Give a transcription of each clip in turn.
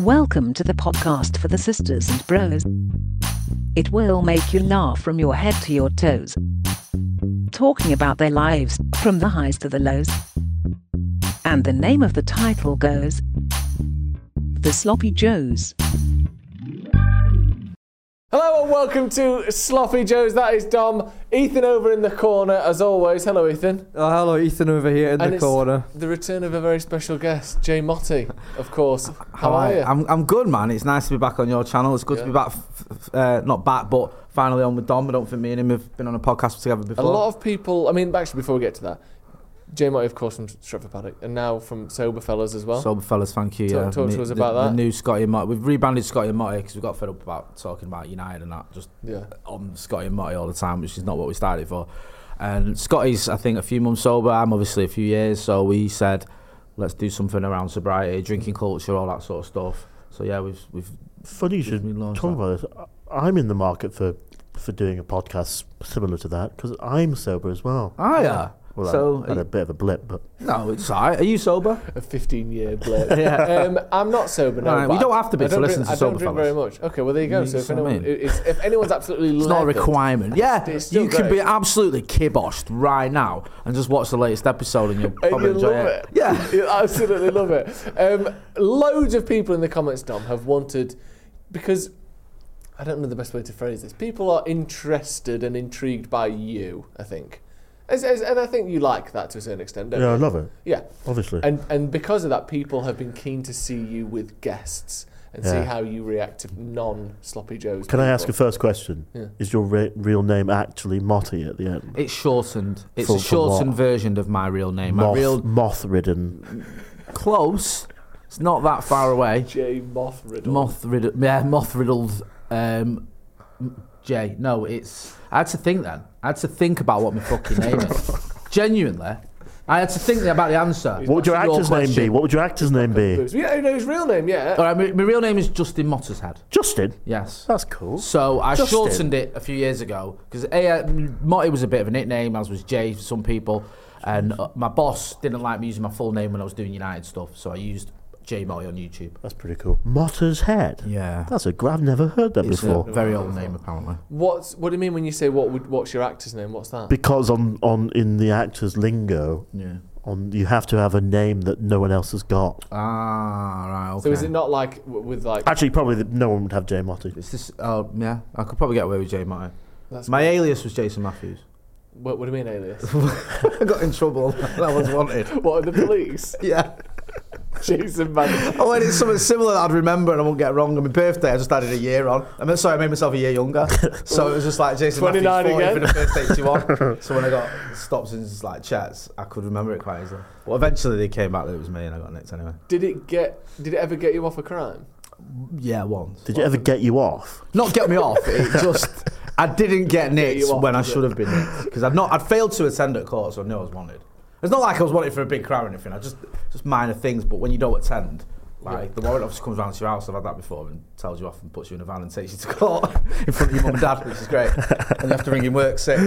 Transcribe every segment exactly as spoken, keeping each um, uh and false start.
Welcome to the podcast for the sisters and bros. It will make you laugh from your head to your toes. Talking about their lives, from the highs to the lows. And the name of the title goes, The Sloppy Joes. Hello and welcome to Sloppy Joes. That is Dom. Ethan over in the corner, as always. Hello, Ethan. Oh, hello, Ethan over here in and the it's corner. The return of a very special guest, Jay Motti, of course. How, How are I, you? I'm I'm good, man. It's nice to be back on your channel. It's good Yeah. to be back, f- f- uh, not back, but finally on with Dom. I don't think me and him have been on a podcast together before. A lot of people, I mean, actually, before we get to that, Jay Motti, of course, from Stretford Paddock, and now from Sober Fellas as well. Sober Fellas, thank you. Talk- yeah. talk to Me- us the, about that. The new Scotty and Motti. We've rebranded Scotty and Motti because we got fed up about talking about United and that, just Yeah. on Scotty and Motti all the time, which is not what we started for. And Scotty's, I think, a few months sober. I'm obviously a few years. So we said, let's do something around sobriety, drinking culture, all that sort of stuff. So yeah, we've we've. Funny you should we've launched talk that. about this. I'm in the market for, for doing a podcast similar to that because I'm sober as well. Oh yeah. Well, So I had a bit of a blip, but no, it's alright. Are you sober? A fifteen-year blip. Yeah. um, I'm not sober now. Right, but you don't have to be I to don't listen drink, to I Sober don't drink Fellas. very much. Okay, well, there you go. You So if, see what I anyone, mean? it's, if anyone's absolutely It's not a leathered, requirement. Yeah, it's still you can great. be absolutely kiboshed right now and just watch the latest episode and you'll And probably you enjoy love it. it. Yeah. You absolutely love it. Um, loads of people in the comments, Dom, have wanted, because I don't know the best way to phrase this. People are interested and intrigued by you, I think. As, as, and I think you like that to a certain extent, don't yeah, you? I love it, Yeah. obviously. And and because of that, people have been keen to see you with guests and see Yeah. how you react to non-sloppy joes. Can I people. ask a first question? Yeah. Is your re- real name actually Motti at the end? It's shortened. It's For- a for shortened what? version of my real name. My Moth, real moth-ridden. close. It's not that far away. Jay Moth Riddle. Moth riddled. Yeah, moth riddled. Um, Jay. No, it's. I had to think then. I had to think about what my fucking name is. Genuinely, I had to think about the answer. What would your to actor's name be? question. What would your actor's name be? Yeah, you know his real name, yeah. All right, my, my real name is Justin Mottershead. Justin. Yes. That's cool. So I Justin. shortened it a few years ago because uh, Motti was a bit of a nickname, as was Jay for some people, and uh, my boss didn't like me using my full name when I was doing United stuff, so I used Jay Motti on YouTube. That's pretty cool. Motter's Head. Yeah, That's a. Gr- I've never heard that it's before. a very old name apparently. What's what do you mean when you say what would what's your actor's name? What's that? Because on, on in the actor's lingo, Yeah. on you have to have a name that no one else has got. Ah, right. Okay. So is it not like w- with like? Actually, probably the, no one would have Jay Motti. It's this. Oh, yeah. I could probably get away with Jay Motti. That's My alias was Jason Matthews. What, what do you mean alias? I got in trouble. That was wanted. What are the police? Yeah. Jason Man. Oh, and it's something similar that I'd remember and I won't get wrong. On my birthday, I just added a year on. I mean, sorry, I made myself a year younger. So it was just like Jason Matthews twenty-nine forty again. for the first eighty-one. So when I got stops and like chats, I could remember it quite easily. But eventually they came back that it was me and I got nicked anyway. Did it get? Did it ever get you off a crime? Yeah, once. Did you ever get you off? Not get me off. It just I didn't get nicked you off, when I did it? should have been nicked because I'd not. I'd failed to attend at court, so I knew I was wanted. It's not like I was wanted for a big crime or anything. I just just minor things. But when you don't attend, like Yeah. the warrant officer comes round to your house. I've had that before and tells you off and puts you in a van and takes you to court in front of your mum and dad, which is great. And you have to ring in work sick,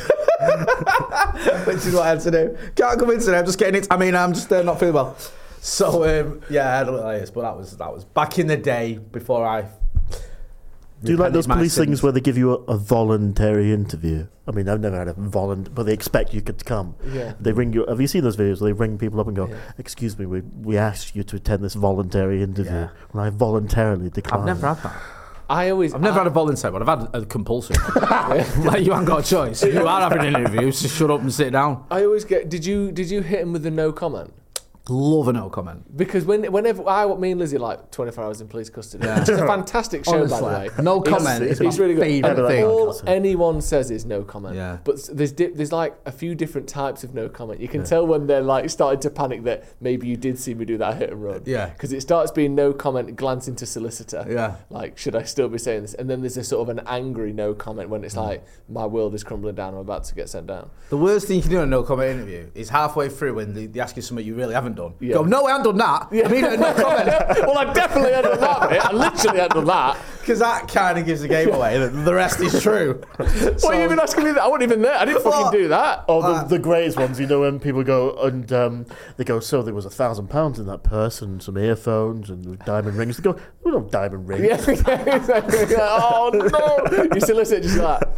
which is what I had to do. Can't come in today. I'm just getting it. I mean, I'm just uh, not feeling well. So um, yeah, I had a little alias, but that was that was back in the day before I. Do you like those repented my police sins. things where they give you a, a voluntary interview? I mean, I've never had a voluntary, but they expect you to come. Yeah. They ring you. Have you seen those videos where they ring people up and go, Yeah. "Excuse me, we we asked you to attend this voluntary interview." Yeah. And I voluntarily declined. I've never had that. I always. I've never I, had a voluntary one. I've had a compulsory one. Like you haven't got a choice. You are having an interview, so shut up and sit down. I always get. Did you did you hit him with the no comment? Love a no comment. Because when whenever I me and Lizzie like twenty-four hours in police custody, Yeah. which is a fantastic show Honestly, by the way. no It's- comment It's, is my really good. favourite And thing. all Custody. anyone says is no comment. Yeah. But s- there's di- there's like a few different types of no comment. You can tell when they're like starting to panic that maybe you did see me do that hit and run. Yeah. Because it starts being no comment, glancing to solicitor. Yeah. Like, should I still be saying this? And then there's a sort of an angry no comment when it's Mm. like, my world is crumbling down. I'm about to get sent down. The worst thing you can do in a no comment interview is halfway through when they, they ask you something you really haven't done. Yeah. Go, no, I haven't done that. Yeah. I mean, no comment. Well, I definitely had done that bit. I literally had done that. Because that kind of gives the game away. The, the rest is true. What are you even asking me that? I wasn't even there. I didn't fucking What? do that. Oh, the, Uh, the greatest ones, you know, when people go and um, they go, so there was a thousand pounds in that purse and some earphones and diamond rings. They go, we don't have diamond rings. Yeah, yeah, exactly. Oh no! You still listen just like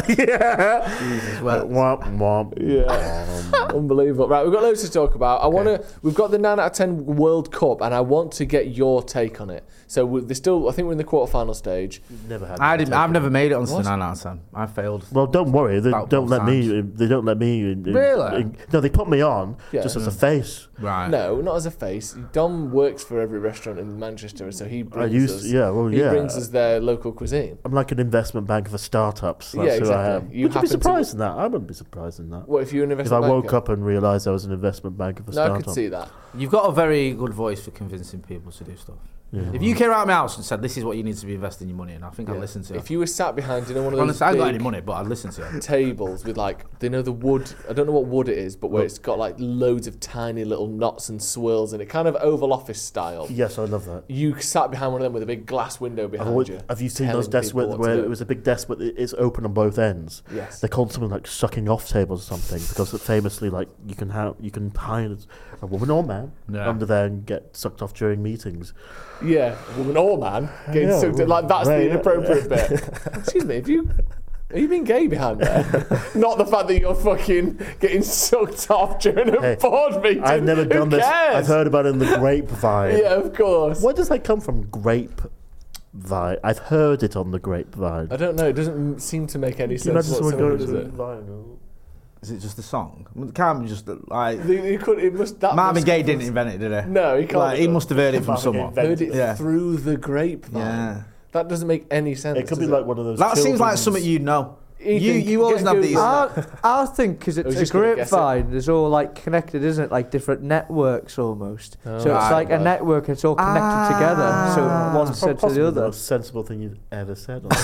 yeah. Jesus, well, Womp, womp, Yeah. womp. unbelievable. Right, we've got loads to talk about. I want to. We've got the nine out of ten World Cup, and I want to get your take on it. So we- they're still. I think we're in the quarterfinal stage. Never had. I that didn't, I've take. never made it onto What? the nine out of ten. I failed. Well, don't worry. They About don't both let me. They don't let me. in- in- Really? in- no, they put me on Yeah. just as a face. Right. No, not as a face. Dom works for every restaurant in Manchester, so he I brings used. us. Yeah. Well, he yeah. brings us their local cuisine. I'm like an investment bank for startups. That's Yeah, who I exactly. am. You Would you happen be to- surprised in that? I wouldn't be surprised in that. What if you an If I investment woke banker? up and realised I was an investment banker for No, I startup. could see that. You've got a very good voice for convincing people to do stuff. Yeah. If you came out of my house and said, this is what you need to be investing your money in, I think Yeah. I'd listen to you. If you were sat behind, you know, one of those Honestly, I ain't got any big money, but I'd listen to you. tables with like, they know the wood. I don't know what wood it is, but where it's got like loads of tiny little knots and swirls in it, kind of Oval Office style. Yes, I love that. You sat behind one of them with a big glass window I've behind always- you. have you seen telling those desks people where, what to where do. it was a big desk but it- it's open on both ends? Yes. They're called something like sucking off tables or something because famously, like you can have you can hire a woman or man Yeah. under there and get sucked off during meetings. Yeah, woman or man getting Yeah, sucked in. Like that's right, the yeah. inappropriate bit. Excuse me, have you are you being gay behind there? Not the fact that you're fucking getting sucked off during a Hey, board meeting. I've never Who done this. cares? I've heard about it in the grapevine. Yeah, of course. Where does that come from? Grapevine. I've heard it on the grapevine. I don't know. It doesn't m- seem to make any Can you sense imagine someone whatsoever, going does to it? the vinyl? Is it just a song? It can't be just like... The- you could, it must, that Marvin must Gaye come didn't from- invent it, did he? No, he can't. Like, he have must have heard it from Marvin Gaye someone. invented heard it Yeah. through the grapevine. Yeah. That doesn't make any sense. It could be does like one of those. That seems like children's- something you'd know. Ethan, you you always get have Google these... that. I, I think because I was it's a just gonna guess it. grapevine, it's all like connected, isn't it? Like different networks almost. Oh, so right, it's like right. a network, it's all connected Ah. together. So one It's said to possibly the the other. most sensible thing you've ever said. On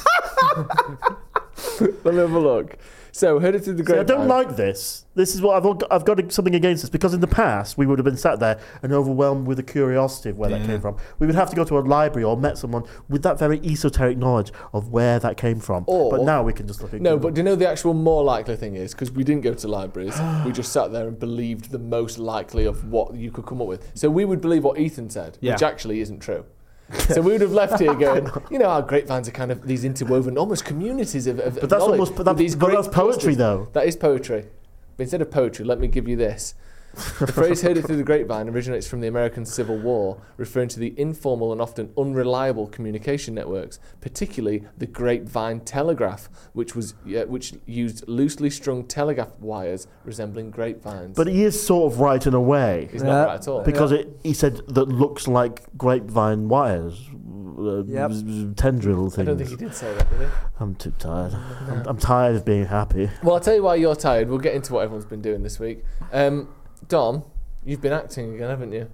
We'll have a look. So, heard it through the See, I grapevine. don't like this. This is what I've got, I've got something against this because in the past we would have been sat there and overwhelmed with the curiosity of where that Yeah. came from. We would have to go to a library or met someone with that very esoteric knowledge of where that came from. Or- but now we can just look at No, Google. but do you know the actual more likely thing is? Because we didn't go to libraries. We just sat there and believed the most likely of what you could come up with. So we would believe what Ethan said, Yeah. which actually isn't true. So we would have left here going, you know how grapevines are kind of these interwoven, almost communities of, of But that's knowledge almost but, with that, these but great that's poetry clusters. though. That is poetry. But instead of poetry, let me give you this. The phrase heard it through the grapevine originates from the American Civil War, referring to the informal and often unreliable communication networks, particularly the grapevine telegraph, which was uh, which used loosely strung telegraph wires resembling grapevines. But he is sort of right in a way. He's Yeah. not right at all. Because it, he said that looks like grapevine wires, uh, Yep. tendril I things. don't think he did say that, did he? I'm too tired. I'm, I'm tired of being happy. Well, I'll tell you why you're tired. We'll get into what everyone's been doing this week. Um, Dom, you've been acting again, haven't you?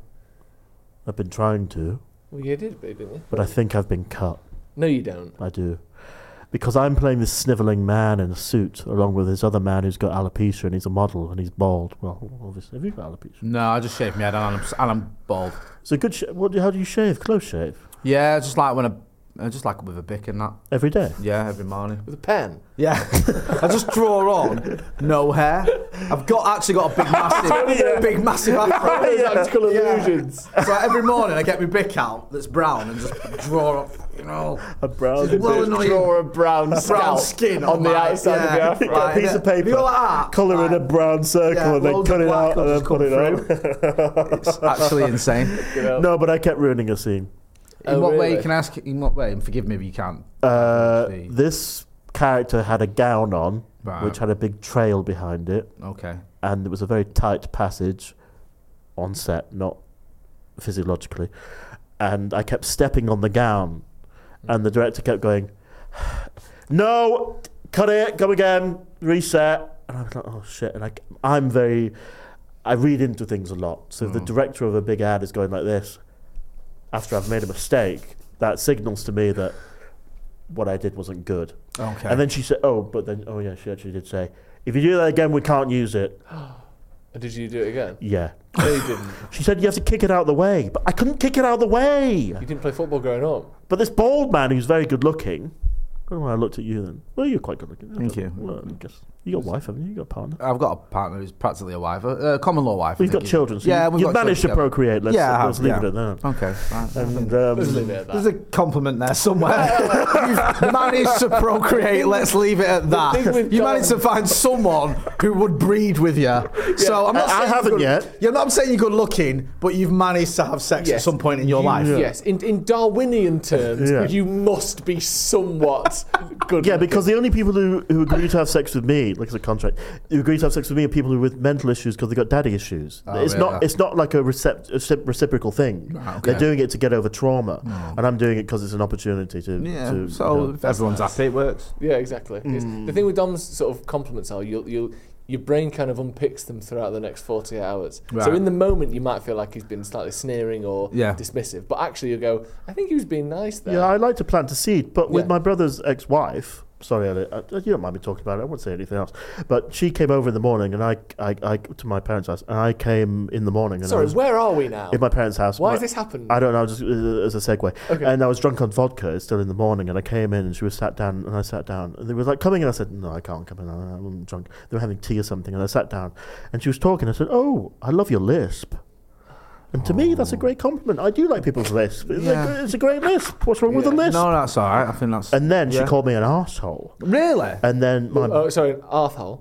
I've been trying to, Well, you did, didn't you? but I think I've been cut. No, you don't. I do. Because I'm playing this snivelling man in a suit, along with this other man who's got alopecia and he's a model and he's bald. Well, obviously, have you got alopecia? No, I just shaved my head and I'm, and I'm bald. It's a good. Sh- what? How do you shave? Close shave Yeah, just like when I... I just like with a bic and that. every day. Yeah, every morning. With a pen. Yeah, I just draw on no hair. I've got actually got a big massive, big massive afro. Those optical Yeah. illusions. So every morning I get my bic out that's brown and just draw up, you know, A brown. Just well annoying. Draw a brown, brown scalp skin on the my- outside yeah, of your Get a right, piece yeah. of paper, You go like that, colour in like- a brown circle, Yeah, and then loads cut of it black out will and then just put come it on. It's actually insane. afro. No, but I kept ruining a scene. In Oh, what way really? can I ask? In what way? And forgive me if you can't. Uh, See. this character had a gown on, Right. which had a big trail behind it, Okay. and it was a very tight passage on set, not physiologically. And I kept stepping on the gown, and the director kept going, "No, cut it, go again, reset." And I was like, "Oh shit!" And I, I'm very, I read into things a lot. So if the Mm. director of a big ad is going like this, after I've made a mistake, that signals to me that what I did wasn't good. Okay. And then she said, "Oh, but then, oh yeah, she actually did say, if you do that again, we can't use it." Did you do it again? Yeah. No, you didn't. She said, you have to kick it out of the way. But I couldn't kick it out of the way. You didn't play football growing up. But this bald man who's very good looking. I don't know why I looked at you then. Well, you're quite good looking. Thank you. Well, I guess. You got a wife, haven't you? You got a partner. I've got a partner who's practically a wife, a uh, common law wife. We've I got think. children, so yeah, you, we've you've got managed to children. procreate. Let's, Yeah, I let's have, leave yeah. it at that. Okay, right. And, um, Let's leave it at that. There's a compliment there somewhere. You've managed to procreate. Let's leave it at thing that. with You Dom- managed to find someone who would breed with you. So I'm not. I- I saying you're haven't good- yet. You're not saying you're good looking, but you've managed to have sex Yes. at some point in your You- life. Yes, in, in Darwinian terms, Yeah. you must be somewhat good. yeah, because the only people who, who agree to have sex with me, like it's a contract, who agree to have sex with me are people who with mental issues because they've got daddy issues. Oh, it's yeah. not it's not like a, recep- a recip- reciprocal thing. Right, okay. They're doing it to get over trauma, Oh. and I'm doing it because it's an opportunity to. Yeah. to, so you know, if everyone's happy, it works. Yeah, exactly. It's- Mm. The thing with Dom's sort of compliments are you you your brain kind of unpicks them throughout the next forty-eight hours. So Right. in the moment you might feel like he's been slightly sneering or Yeah. dismissive, but actually you go, I think he was being nice there. yeah, I like to plant a seed, but with Yeah. my brother's ex-wife. Sorry, Elliot, I, you don't mind me talking about it. I won't say anything else. But she came over in the morning, and I, I, I to my parents' house, and I came in the morning. And I Sorry, was where are we now? in my parents' house. Why My- has this happened? I don't know, just uh, as a segue. Okay. And I was drunk on vodka. It's still in the morning, and I came in, and she was sat down, and I sat down, and they were like coming in. I said, "No, I can't come in. I'm drunk." They were having tea or something, and I sat down, and she was talking. I said, "Oh, I love your lisp." And to me, that's a great compliment. I do like people's lisp. It's, Yeah. a, it's a great lisp. What's wrong with a Yeah. lisp? No, that's all right. I think that's. And then she yeah. called me an arsehole. Really? And then my Oh, sorry, an arthole.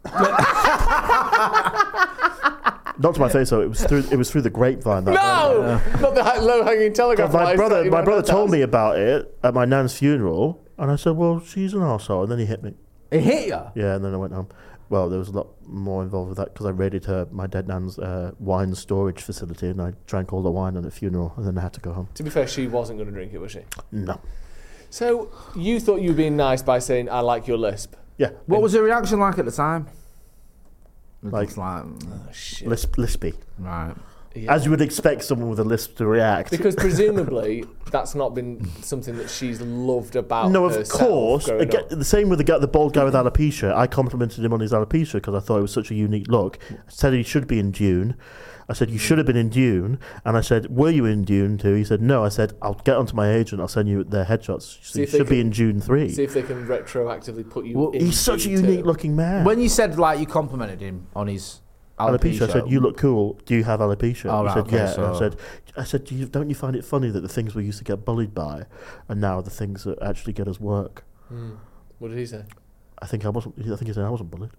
not to my face though. It was through it was through the grapevine. That No, not the low-hanging telegraph. my line brother, that you my went brother out to told house. me about it at my nan's funeral, and I said, "Well, she's an arsehole." And then he hit me. It hit you. Yeah, and then I went home. Well, there was a lot more involved with that because I raided her, my dead nan's uh, wine storage facility, and I drank all the wine at the funeral, and then I had to go home. To be fair, she wasn't going to drink it, was she? No. So you thought you were being nice by saying, "I like your lisp." Yeah. What was your reaction like at the time? Like- Just like Oh shit! Lisp, lispy. right. Yeah. As you would expect someone with a lisp to react. Because presumably that's not been something that she's loved about. No, of herself course. growing Again, up. the same with the guy, the bald guy with alopecia. I complimented him on his alopecia because I thought it was such a unique look. I said he should be in Dune. I said, you should have been in Dune. And I said, were you in Dune too? He said, no. I said, I'll get onto my agent. I'll send you their headshots. So See you if they should be can- in Dune three. See if they can retroactively put you. Well, in He's such a Dune unique too. looking man. When you said like you complimented him on his alopecia, alopecia, I said, you look cool. Do you have alopecia? Oh, he right, said, okay, yeah. And I so- said, I said, Do you, don't you find it funny that the things we used to get bullied by are now the things that actually get us work? Hmm. What did he say? I think I wasn't. I think he said I wasn't bullied.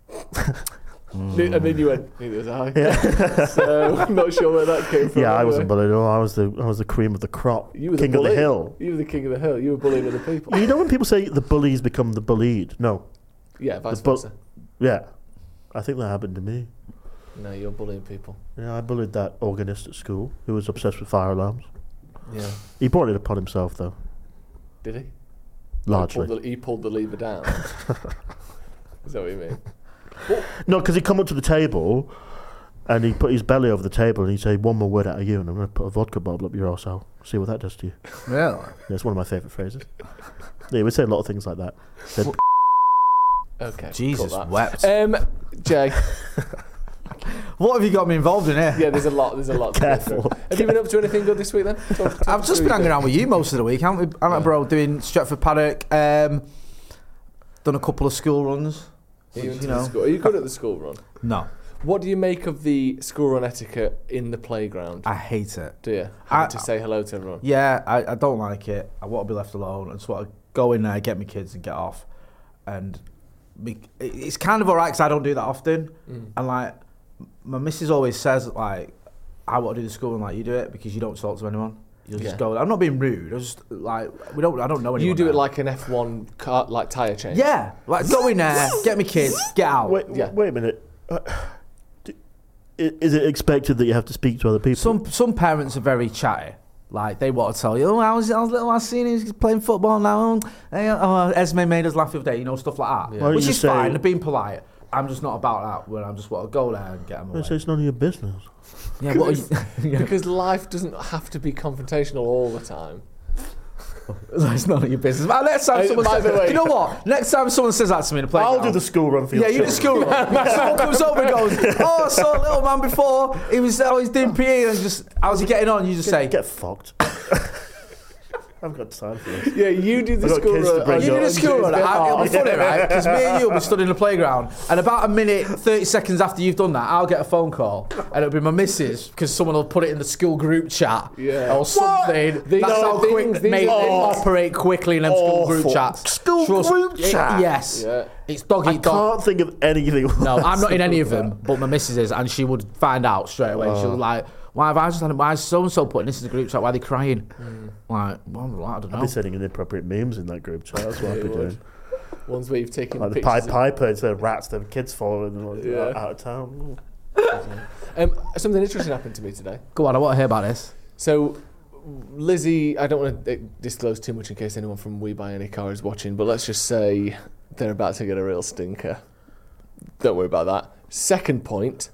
And then you went, neither was I. Yeah. So I'm not sure where that came from. Yeah, I anyway. wasn't bullied at all. I was the I was the cream of the crop, You were king the of the bully. hill. You were the king of the hill. You were bullying other people. You know when people say the bullies become the bullied? No, Yeah, vice The bu- versa. yeah, I think that happened to me. No, you're bullying people. Yeah, I bullied that organist at school who was obsessed with fire alarms. Yeah. He brought it upon himself though, Did he? largely. He pulled the, he pulled the lever down. Is that what you mean? No, because he'd come up to the table and he put his belly over the table and he'd say, "One more word out of you, and I'm going to put a vodka bottle up your arsehole. See what that does to you." really? Yeah, it's one of my favourite phrases. Yeah, he would say a lot of things like that. Said, Okay. Jesus cut that. wept. Um, Jay. What have you got me involved in here? Yeah, there's a lot. There's a lot. To go Careful. through. Have you been up to anything good this week then? Talk, talk I've us just through been hanging your around with you most of the week, haven't we, haven't I, Yeah. bro? Doing Stretford Paddock. Um, done a couple of school runs. Are you, which, into you the know. school? Are you good at the school run? No, What do you make of the school run etiquette in the playground? I hate it. Do you? I- Having to say hello to everyone. Yeah, I, I don't like it. I want to be left alone. I just want to go in there, get my kids, and get off. And be, it- it's kind of alright because I don't do that often. Mm. And like, my missus always says like, I want to do the school run like you do it because you don't talk to anyone. You just Yeah. go. I'm not being rude. I just like we don't. I don't know anyone. You do there. it like an F one car, like tyre change. Yeah, like go in there, get my kids, get out. wait, Yeah. wait a minute. Uh, do, i- is it expected that you have to speak to other people? Some some parents are very chatty. Like they want to tell you, oh, I was, I was little, I seen him he's playing football now. Hey, oh, Esme made us laugh the other day, you know, stuff like that. Yeah. Why don't Which you is say- fine. They're being polite. I'm just not about that. When I'm just want to go there and get them away. I say it's none of your business. Yeah, what are you, yeah. Because life doesn't have to be confrontational all the time. It's none of your business. But next time Uh, someone by says, the way- you know what? Next time someone says that to me in a playground, I'll do the school run for you. Yeah, you do the school run. Someone comes over and goes, "Oh, I saw a little man before. He was, oh, he's doing P E, and just, how's he getting on?" You just say, Get fucked. I haven't got time for this. Yeah, you do the I've got school kids to run. bring "You do the up. school run." I- It'll be funny, Yeah. right? Because me and you will be stood in the playground, and about a minute, thirty seconds after you've done that, I'll get a phone call, and it'll be my missus because someone will put it in the school group chat Yeah. or something. These That's are how things- quick these mate, are they things- operate quickly in them school group Awful. chats. School group it- chat? Yes. Yeah. It's dog I eat dog. can't think of anything. No, worse I'm not in any of than them, but my missus is, and she would find out straight away. She was like, "Why have I just had him? Why is so and so putting this in the group chat? Why are they crying?" Like, well, I don't I'd know. be sending inappropriate memes in that group chat. That's what I'd be You would. doing. Ones where you've taken Like the pictures. Pied of- Piper, instead of rats, there were kids following them like, Yeah. out of town. Um, something interesting happened to me today. Go on, I want to hear about this. So, Lizzie, I don't want to disclose too much in case anyone from We Buy Any Car is watching, but let's just say they're about to get a real stinker. Don't worry about that. Second point,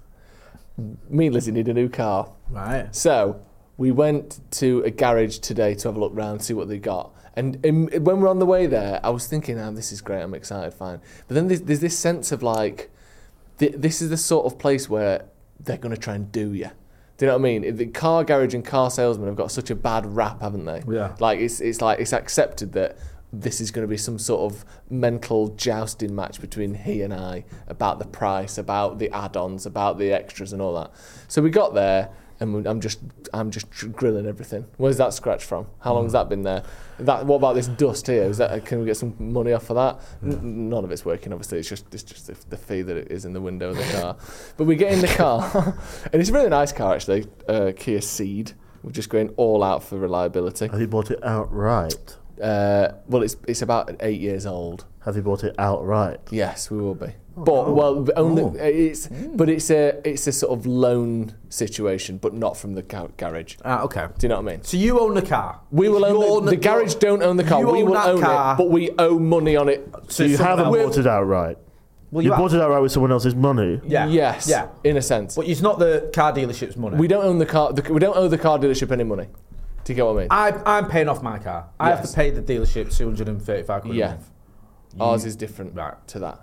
me and Lizzie need a new car. Right. So, we went to a garage today to have a look round, see what they got. And in, when we're on the way there, I was thinking, oh, this is great, I'm excited, fine. But then there's, there's this sense of like, th- this is the sort of place where they're going to try and do you. Do you know what I mean? The car garage and car salesmen have got such a bad rap, haven't they? Yeah. Like, it's it's like it's accepted that this is going to be some sort of mental jousting match between he and I about the price, about the add-ons, about the extras and all that. So we got there, and we- I'm just I'm just tr- grilling everything. Where's that scratch from? How long has that been there? That what about this dust here? Is that can we get some money off for that? N- none of it's working. Obviously, it's just it's just the, the fee that it is in the window of the car. But we get in the car, and it's a really nice car actually. Uh, Kia Ceed. We're just going all out for reliability. Have you bought it outright? Uh, well, it's it's about eight years old. Have you bought it outright? Yes, we will be. But well, but only Oh. it's but it's a it's a sort of loan situation, but not from the ga- garage. Ah, okay. Do you know what I mean? So you own the car. We will You own the, the garage. Don't own the car. You We own will that own car. it, but we owe money on it. So you someone haven't else. bought it outright? Well, You you bought it outright with someone else's money? Yeah. Yes. Yeah. In a sense, But it's not the car dealership's money. we don't own the car. The, we don't owe the car dealership any money. Do you get what I mean? I, I'm paying off my car. I have Yes. to pay the dealership two hundred thirty-five quid Yeah. a month. Ours is different Right. to that.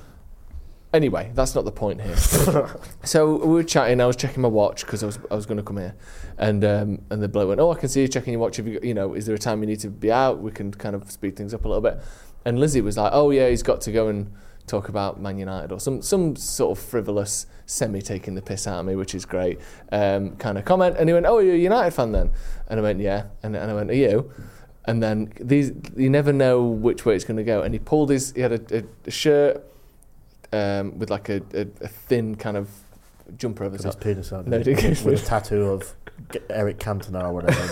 Anyway, that's not the point here. So we were chatting. I was checking my watch because I was I was going to come here, and um, and the bloke went, "Oh, I can see you checking your watch. Have you, got, you know, is there a time you need to be out? We can kind of speed things up a little bit." And Lizzie was like, "Oh yeah, he's got to go and talk about Man United or some some sort of frivolous, semi taking the piss out of me, which is great um, kind of comment." And he went, "Oh, you're a United fan then?" And I went, "Yeah." And and I went, "Are you?" And then these you never know which way it's going to go. And he pulled his he had a, a, a shirt. Um, with like a, a, a thin kind of jumper over the Got his top. penis out. No, didn't it he? didn't. With a tattoo of G- Eric Cantona or whatever.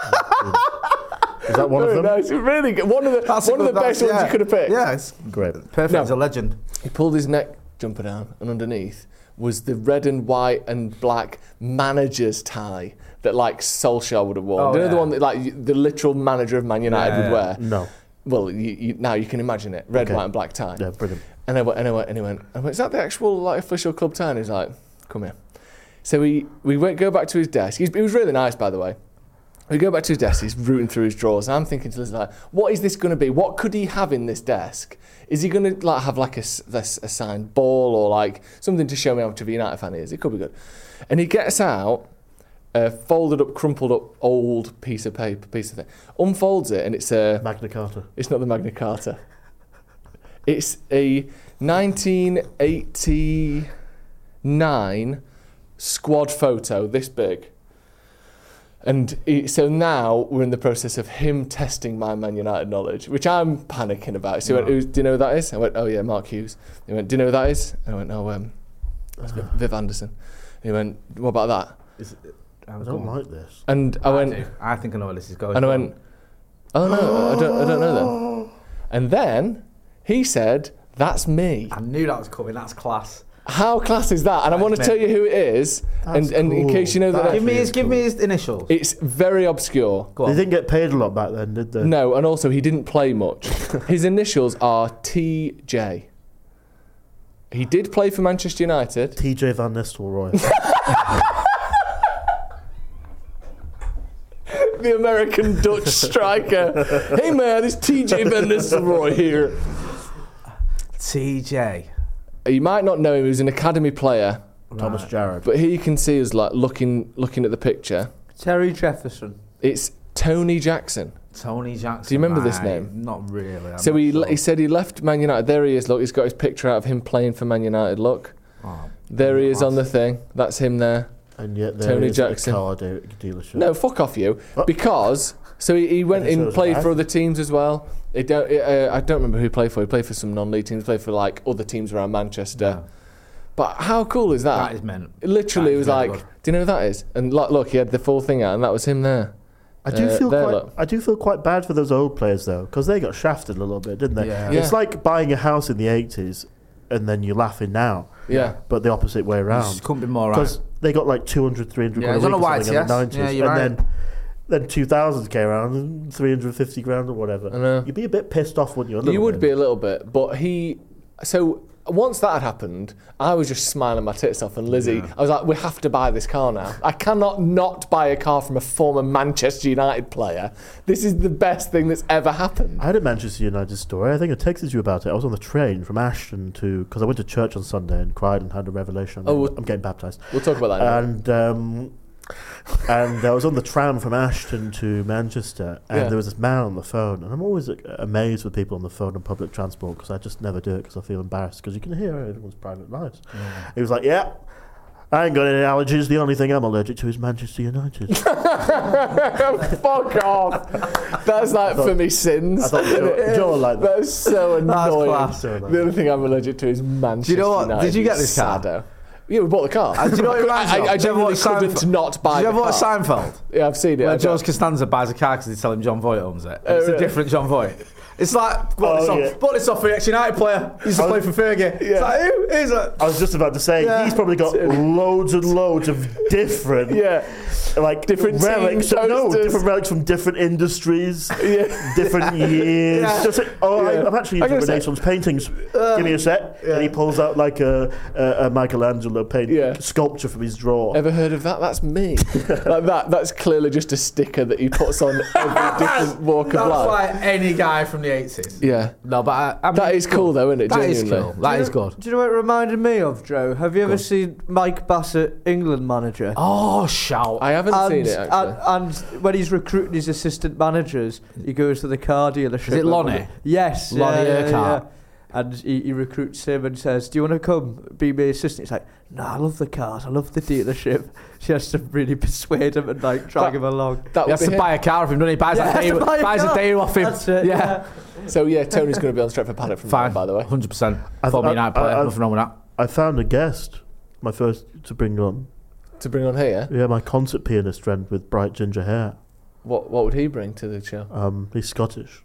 Is that one of Very them? nice, really good. One of the That's a one of good- the best that's- ones yeah. you could have picked. Yeah, it's Great. perfect. No. He's a legend. He pulled his neck jumper down, and underneath was the red and white and black manager's tie that like Solskjaer would have worn. Oh, Do you know the yeah. one that like the literal manager of Man United Yeah, would yeah. wear? No. Well, you, you, now you can imagine it. Red, Okay. white, and black tie. Yeah, brilliant. And I went, and I went, and he went, I went, is that the actual like official club tie? And he's like, come here. So we we went go back to his desk. He's, he was really nice, by the way. We go back to his desk. He's rooting through his drawers, and I'm thinking to Liz like, what is this going to be? What could he have in this desk? Is he going to like have like a, s- this- a signed ball or like something to show me how much of a United fan he is? It could be good. And he gets out a folded up, crumpled up, old piece of paper, piece of thing, unfolds it, and it's a. Magna Carta. It's not the Magna Carta. It's a nineteen eighty-nine squad photo, this big. And he, so now we're in the process of him testing my Man United knowledge, which I'm panicking about. So he went, "Who's- do you know who that is? I went, oh yeah, Mark Hughes. He went, do you know who that is? I went, oh, um, that's Viv, Viv Anderson. He went, what about that? Is it, I don't like this. And I, I went, do. I think I know where this is going. and I went, oh no, I don't, I don't know them. And then he said, that's me. I knew that was coming. That's class. How class is that? And I want to That's tell you who it is. That's And, and in cool. case you know that, That Give me is his. Give cool. me his initials. it's very obscure. Go They on. didn't get paid a lot back then, did they? No, and also he didn't play much. His initials are T J. He did play for Manchester United. T J Van Nistelrooy. the American Dutch striker. Hey man, it's T J Van Nistelrooy here. T J. You might not know him. He was an academy player, Thomas Right. Jarrett. but here you can see us like looking looking at the picture. Terry Jefferson. It's Tony Jackson. Tony Jackson. Do you remember this right. name? Not really. I'm so not he sure. he said he left Man United. There he is. Look, he's got his picture out of him playing for Man United. Look, Oh, there he is on the that's- thing. That's him there. And yet there Tony is a Jackson. car de- dealership. No, fuck off you. What? Because so he, he went Did he in show and us played back? for other teams as well. It don't, it, uh, I don't remember who he played for. He played for some non-league teams. He played for like other teams around Manchester. Yeah. But how cool is that? That is meant. Literally, that it was is very like, good. do you know who that is? And look, look, he had the full thing out, and that was him there. I do Uh, feel there, quite. look. I do feel quite bad for those old players though, because they got shafted a little bit, didn't they? Yeah. Yeah. It's like buying a house in the eighties, and then you're laughing now, Yeah. but the opposite way Just around. couldn't be more right. Because they got like two hundred, three hundred Yeah, it grand was a on week a or something white, in the yes. nineties, Yeah, you're and right. then then two thousands came around and three hundred fifty grand or whatever. I know. You'd be a bit pissed off, wouldn't you? A little You would bit. be a little bit, but he. So once that had happened, I was just smiling my tits off. And Lizzie, Yeah. I was like, "We have to buy this car now. I cannot not buy a car from a former Manchester United player. This is the best thing that's ever happened." I had a Manchester United story. I think I texted you about it. I was on the train from Ashton to because I went to church on Sunday and cried and had a revelation. Oh, I'm, well- I'm getting baptized. We'll talk about that. in a minute. And um, and I was on the tram from Ashton to Manchester, and Yeah. there was this man on the phone. And I'm always uh, amazed with people on the phone on public transport because I just never do it because I feel embarrassed because you can hear everyone's private lives. He was like, "Yeah, I ain't got any allergies. The only thing I'm allergic to is Manchester United." Fuck off. That's like thought- for me sins. I thought Joe, Joe would like that. That's so That's annoying. class. So like The only thing I'm allergic to is Manchester know what? United. Did you get this car? Sado. Yeah, we bought the car. Uh, do you know what it reminds I, me of? I, I Do you ever genuinely watch couldn't Seinfeld? not buy Did you ever the watch car. Seinfeld? Yeah, I've seen it. Where I George don't- Costanza buys a car because they tell him John Voight owns it. Oh, It's a really? different John Voight. It's like, bought, Oh, this, off, yeah. bought this off for an ex-United player. He used to I play was- for Fergie. It's like, who is it? I was just about to say Yeah. he's probably got loads and loads of different, Yeah. like Different relics. team No, posters. different relics from different industries, Yeah. different years. Yeah. Just like, oh, Yeah. I, I'm actually I'm into gonna say- Renaissance paintings. Give me a sec. yeah. And he pulls out like a, a, a Michelangelo paint Yeah. sculpture from his drawer. Ever heard of that? That's me. Like that. That's clearly just a sticker that he puts on every different walk of That's life. like any guy from the eighties. Yeah. No, but I, I mean, That is cool though, isn't it? That is Genuinely. cool. That Do is you- good. Do you know what it reminded me of, Joe? Have you Go ever on. seen Mike Bassett, England manager? Oh, shout. I haven't and, seen it actually. and, and when he's recruiting his assistant managers, he goes to the car dealership. Is it and- Lonnie? Yes. Lonnie yeah, yeah, Urquhart. yeah. And he, he recruits him and says, "Do you want to come be my assistant?" He's like, "No, I love the cars. I love the dealership." She has to really persuade him and like drag That- him along. that He would has be to him. buy a car off him, doesn't he? Buys Yeah, a day, has to buy a buys a car. day off him. That's it, yeah. So yeah, Tony's going to be on Stretford Paddock from Fine. now, by the way. one hundred percent. I've- Former I- United player. I- I've- Nothing wrong with that. I found a guest, my first to bring on. To bring on here, Yeah, my concert pianist friend with bright ginger hair. what what would he bring to the show? Um, he's Scottish.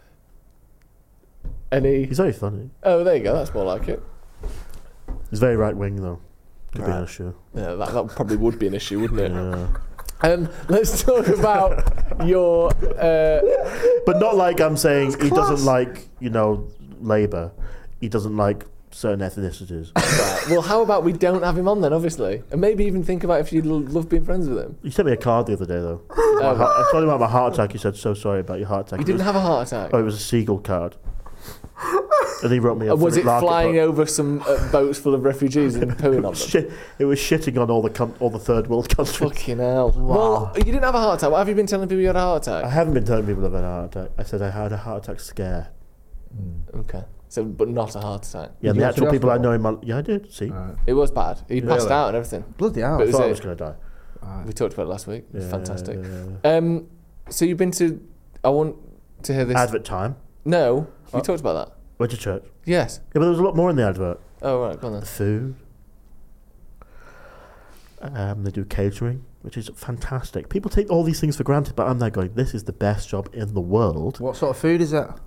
Any? He's very funny. Oh, there you go. That's more like it. He's very right wing though. Could be Right. an issue. Yeah, that, that probably would be an issue, wouldn't it? Yeah. Um, let's talk about your. Uh, But not like I'm saying he class. doesn't like, you know, Labour. He doesn't like certain ethnicities. right, well, how about we don't have him on then, obviously, and maybe even think about if you'd l- love being friends with him. He sent me a card the other day though. My Um, heart- I told him about my heart attack. He said, "So sorry about your heart attack." you It didn't was- have a heart attack. Oh, it was a seagull card. And he wrote me a Uh, was Philip it Larkin flying book. over some uh, boats full of refugees and pooing on them? Shit, it was shitting on all the com- all the third world countries. Fucking hell. Well, you didn't have a heart attack. What have you been telling people you had a heart I attack? haven't been telling people I've had a heart attack. I said I had a heart attack scare. Okay. So, but not a heart attack. Yeah, Did the you actual go to people I hospital? know in my yeah I did see. It was bad. He passed Really? out and everything. Bloody hell. But I was thought I it- was going to die. We talked about it last week. It was Yeah, fantastic. yeah, yeah. Um, so you've been to. I want to hear this. Advert time. No, we Oh. talked about that. Went to church. Yes. Yeah, but there was a lot more in the advert. Oh right, go on then. The food. Um, they do catering, which is fantastic. People take all these things for granted, but I'm there going, this is the best job in the world. What sort of food is it?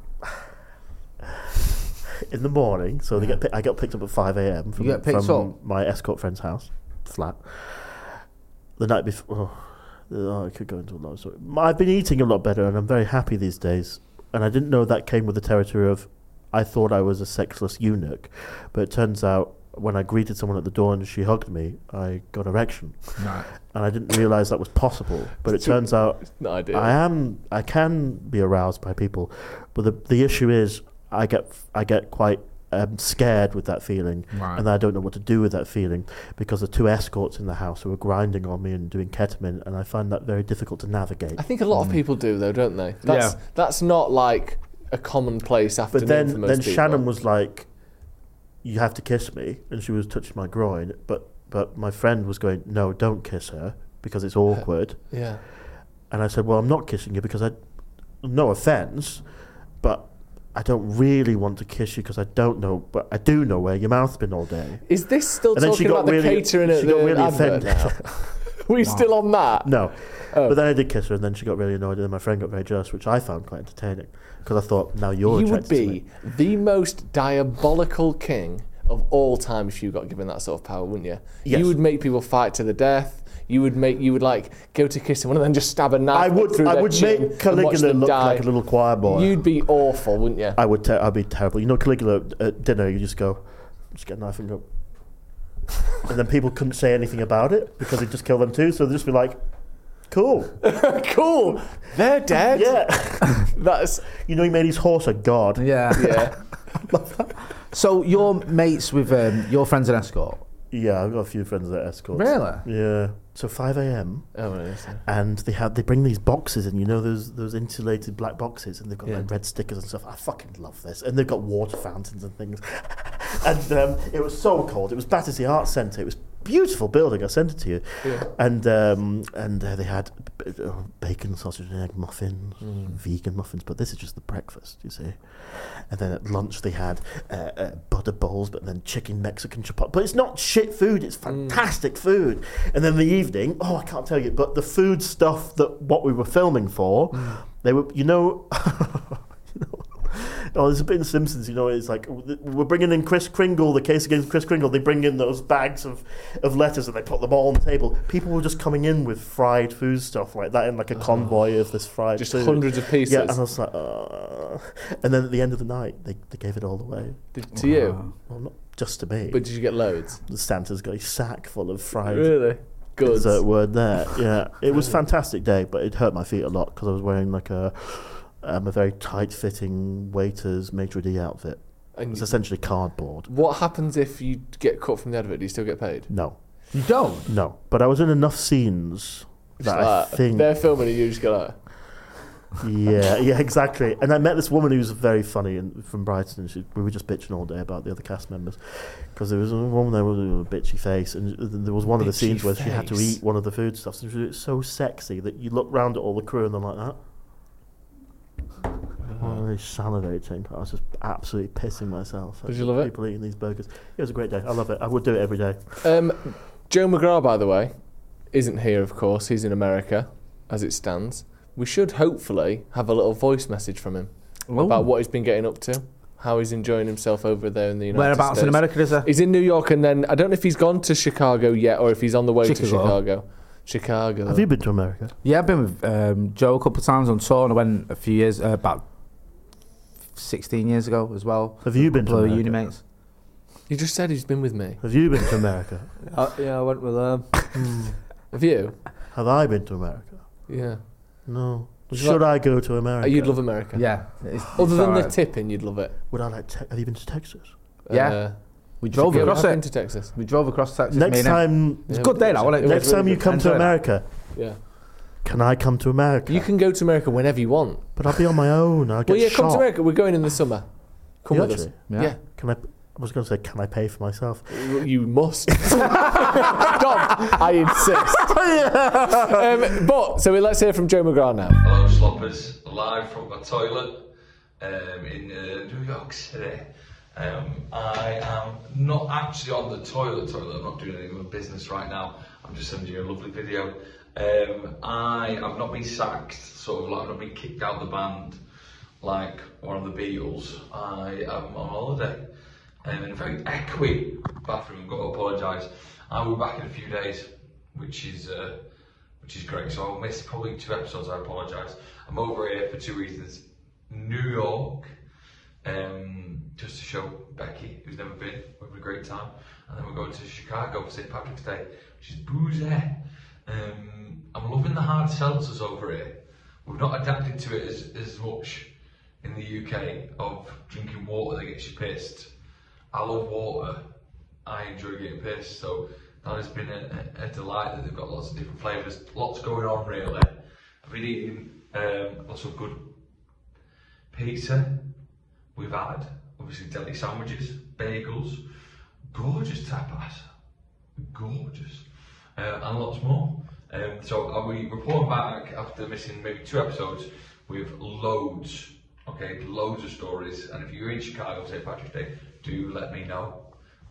In the morning, so they get pi- I got picked up at five a.m. from, You get picked from up? my escort friend's house, flat. The night before, oh, oh, I could go into a lot of story. I've been eating a lot better, and I'm very happy these days. And I didn't know that came with the territory of, I thought I was a sexless eunuch, but it turns out when I greeted someone at the door and she hugged me, I got an erection. Right. And I didn't realise that was possible. But it turns out No idea. I am I can be aroused by people, but the the issue is I get I get quite um, scared with that feeling, Right. and I don't know what to do with that feeling because the two escorts in the house who are grinding on me and doing ketamine, and I find that very difficult to navigate. I think a lot of people do though, don't they? That's Yeah. that's not like a commonplace afternoon But then for most then people. Shannon was like, "You have to kiss me," and she was touching my groin, but but my friend was going, "No, don't kiss her because it's awkward." Yeah. And I said, "Well, I'm not kissing you because I, no offense, but I don't really want to kiss you because I don't know, but I do know where your mouth's been all day." Is this still And then she talking got about the really- catering at she the got really advert offended. now? We're still on that. No, Oh. but then I did kiss her, and then she got really annoyed, and then my friend got very jealous, which I found quite entertaining because I thought, now you're You would attracted to be me. the most diabolical king of all time if you got given that sort of power, wouldn't you? Yes. You would make people fight to the death. You would make you would like go to kiss someone and then just stab a knife I would, through I their would chin make and watch Caligula them look die. like a little choir boy. You'd be awful, wouldn't you? I would, te- I'd be terrible. You know, Caligula at dinner, you just go, just get a knife and go, and then people couldn't say anything about it because he'd just kill them too. So they'd just be like, cool, Cool. They're dead. yeah. That's You know, he made his horse a god. Yeah. yeah. So you're mates with um, your friends in Escort? Yeah, I've got a few friends that escorts. Really? Yeah. So five a.m. Oh, well, yes, yeah. and they have they bring these boxes in, you know, those those insulated black boxes, and they've got Yeah. like red stickers and stuff. I fucking love this, and they've got water fountains and things. And um, it was so cold. It was Battersea Arts Centre. It was a beautiful building. I sent it to you. Yeah. And um, and uh, they had b- uh, bacon, sausage and egg muffins, vegan muffins. But this is just the breakfast, you see. And then at lunch they had uh, uh, butter bowls, but then chicken Mexican chipotle. But it's not shit food. It's fantastic food. And then the evening, oh, I can't tell you, but the food stuff that what we were filming for, they were, you know. you know Oh, there's a bit in Simpsons, you know, it's like, we're bringing in Kris Kringle, the case against Kris Kringle. They bring in those bags of, of letters and they put them all on the table. People were just coming in with fried food stuff like that in like a convoy of this fried Just food. hundreds of pieces. Yeah, and I was like, uh. And then at the end of the night, they, they gave it all away. Did- to you. Well, not just to me. But did you get loads? the Santa's got a sack full of fried Really? Good. dessert word there. Yeah, it was a fantastic day, but it hurt my feet a lot because I was wearing like a um, a very tight-fitting waiter's maitre d' outfit. And It's essentially cardboard. what happens if you get cut from the advert? Do you still get paid? No, You don't? no. But I was in enough scenes Just that I like, think. they're filming and you just go like, Yeah, yeah, exactly. And I met this woman who was very funny and from Brighton. And she, we were just bitching all day about the other cast members because there was a woman there with a bitchy face, and there was one of the Bitchy scenes where she had to face. eat one of the foodstuffs, and she was so sexy that you look round at all the crew and they're like that. Oh, really salivating. I was just absolutely pissing myself. Did you love it? People eating these burgers. It was a great day. I love it. I would do it every day. Um, Joe McGrath, by the way, isn't here, of course. He's in America, as it stands. We should hopefully have a little voice message from him Ooh. about what he's been getting up to, how he's enjoying himself over there in the United Whereabouts States. in America is there? He's in New York, and then I don't know if he's gone to Chicago yet or if he's on the way to Chicago. Chicago. Chicago. Have you been to America? Yeah, I've been with um, Joe a couple of times on tour, and I went a few years, uh, about sixteen years ago as well. Have you been to Couple of America? uni mates. You just said he's been with me. Have you been to America? Uh, yeah, I went with um, Have you? Have I been to America? Yeah. No. Would you Should like- I go to America? Uh, You'd love America. Yeah. It's, Other it's than alright. the tipping, you'd love it. Would I like? Te- have you been to Texas? Yeah. Uh, We drove yeah, across we've it. been to Texas. We drove across Texas. me Next and him. time, It's a Yeah, good day, that, wasn't it? was next really time you good. come to Enjoy that. America, Yeah. can I come to America? You can go to America whenever you want. But I'll be on my own. I'll get Well, yeah, shot. come to America. We're going in the summer. Come You with us. actually? Yeah. Yeah. Can I? I was going to say, can I pay for myself? You must. Dom, I insist. um, but, so let's hear from Joe McGrath now. Hello, Sloppers. Live from my toilet um, in uh, New York City. Um, I am not actually on the toilet toilet. I'm not doing any of my business right now. I'm just sending you a lovely video. Um, I have not been sacked, sort of like I've not been kicked out of the band like one of the Beatles. I am on holiday. Um, in a very echoey bathroom. I've got to apologise. I will be back in a few days, which is uh, which is great. So I'll miss probably two episodes. I apologise. I'm over here for two reasons: New York, um, just to show Becky, who's never been, we're having a great time. And then we're going to Chicago for Saint Patrick's Day, which is boozy. Um, I'm loving the hard seltzers over here. We've not adapted to it as, as much in the U K of drinking water that gets you pissed. I love water. I enjoy getting pissed, so that has been a, a, a delight that they've got lots of different flavours. Lots going on really. I've been eating um, lots of good pizza. We've had obviously deli sandwiches, bagels, gorgeous tapas, gorgeous, uh, and lots more. Um, so are we reporting back after missing maybe two episodes with loads, okay, loads of stories. And if you're in Chicago Saint Patrick's Day, do let me know.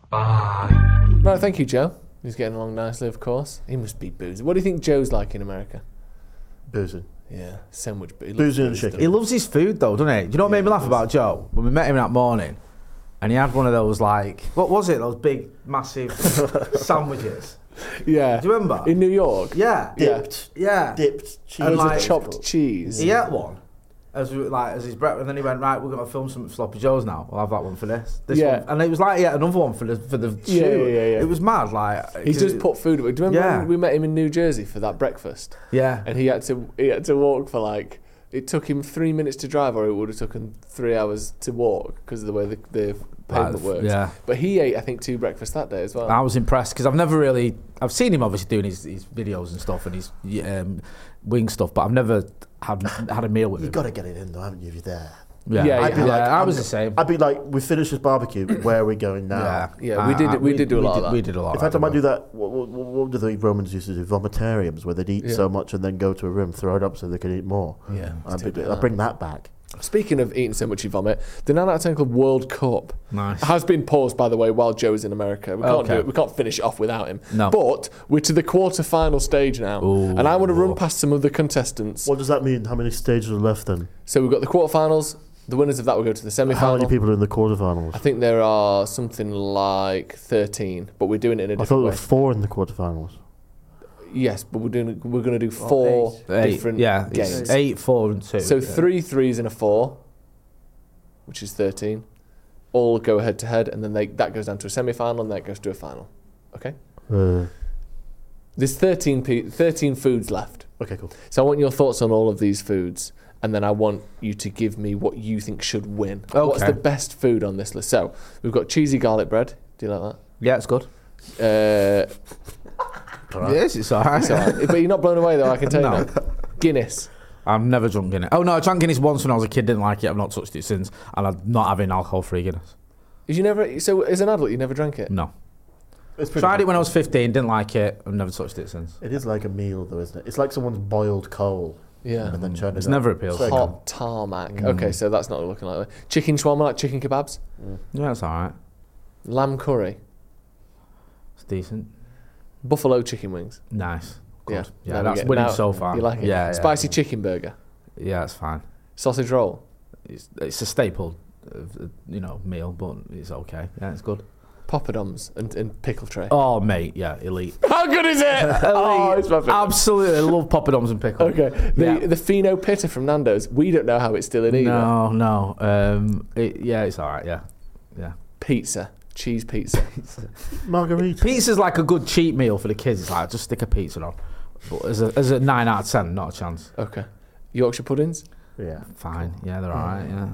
Bye. Right, thank you, Joe. He's getting along nicely, of course. He must be boozy. What do you think Joe's like in America? Boozing. Yeah, so much boozy. Boozy and chicken. He loves his food though, doesn't he? Do you know what Yeah, made me laugh he about Joe? When we met him that morning, and he had one of those like, what was it? Those big, massive sandwiches. Yeah. Do you remember? In New York? Yeah. Dipped. Yeah. Dipped cheese. And like- like chopped cheese. He ate one as we, like as his breakfast, and then he went, right, we're going to film some Sloppy Joes now. We'll have that one for this. This Yeah. one. And it was like he had another one for the for the Yeah, shoot. yeah, yeah. It was mad. Like He just put food away. Do you remember Yeah. when we met him in New Jersey for that breakfast? yeah. And he had to he had to walk for like, it took him three minutes to drive, or it would have taken three hours to walk because of the way the, the pavement works. Yeah. But he ate, I think, two breakfasts that day as well. I was impressed because I've never really, I've seen him obviously doing his, his videos and stuff and his um, wing stuff, but I've never had had a meal with You've him. got to get it in though, haven't you, if you're there? Yeah, Yeah, I'd yeah. be like, I I'm- was the same. I'd be like, we finished this barbecue, where are we going now? Yeah, Yeah, we did- we did do a lot of did, that. We did a lot. In of fact, I that, might do didn't that. What, what, what do the Romans used to do? Vomitariums, where they'd eat Yeah. so much and then go to a room, throw it up so they could eat more. Yeah, I'd, let's be, do I'd bring that back. Speaking of eating so much you vomit, the nine out of ten Club World Cup Nice. has been paused, by the way, while Joe's in America. We can't Okay. do it. We can't finish it off without him. No. But we're to the quarter-final stage now, Ooh. and I want to run past some of the contestants. What does that mean? How many stages are left then? So we've got the quarter-finals. The winners of that will go to the How semi-final. many people are in the quarterfinals? I think there are something like thirteen, but we're doing it in a I thought different there way. were four in the quarterfinals. Yes, but we're doing. We're going to do four we? Eight, different yeah, it's games. eight, four, and two. So yeah. three threes and a four, which is thirteen. All go head to head, and then they, that goes down to a semi-final, and that goes to a final. Okay. Uh, There's thirteen, pe- thirteen foods left. okay, cool. So I want your thoughts on all of these foods, and then I want you to give me what you think should win. What's Okay. the best food on this list? So we've got cheesy garlic bread. Do you like Yeah, it's good. that? Uh, Yes, it's alright. it's all right. But you're not blown away though, I can tell No. you now. Guinness. I've never drunk Guinness. Oh no, I drank Guinness once when I was a kid. Didn't like it. I've not touched it since, and I'm not having alcohol-free Guinness. Did you never? So as an adult, you never drank it? No. It's pretty Tried good. it when I was fifteen. Didn't like it. I've never touched it since. It is like a meal, though, isn't it? It's like someone's boiled coal Yeah. and then churned it It's up. never appealed. It's very good. Hot tarmac. Okay, so that's not looking like that. Chicken shawarma, like chicken kebabs. Yeah, it's alright. Lamb curry. It's decent. Buffalo chicken wings. Nice. Good. Yeah. Yeah, There we that's go. winning Now, so far. You like it? Yeah, yeah. Spicy chicken burger. Yeah, it's fine. Sausage roll. It's, it's a staple, of, uh, you know, meal, but it's okay. Yeah, it's good. Poppadoms and, and pickle tray. Oh, mate, yeah, elite. How good is it? oh, it's my favourite. Absolutely, I love poppadoms and pickle. Okay. The Yeah. the Fino Pitta from Nando's. We don't know how it's still in either. No, no. Um, it, yeah, it's all right. Yeah, yeah. Pizza. Cheese pizza. Margarita. Pizza's like a good cheap meal for the kids. It's like just stick a pizza on. But as a as a nine out of ten, not a chance. Okay. Yorkshire puddings Yeah. Fine. Yeah, they're all right. Yeah.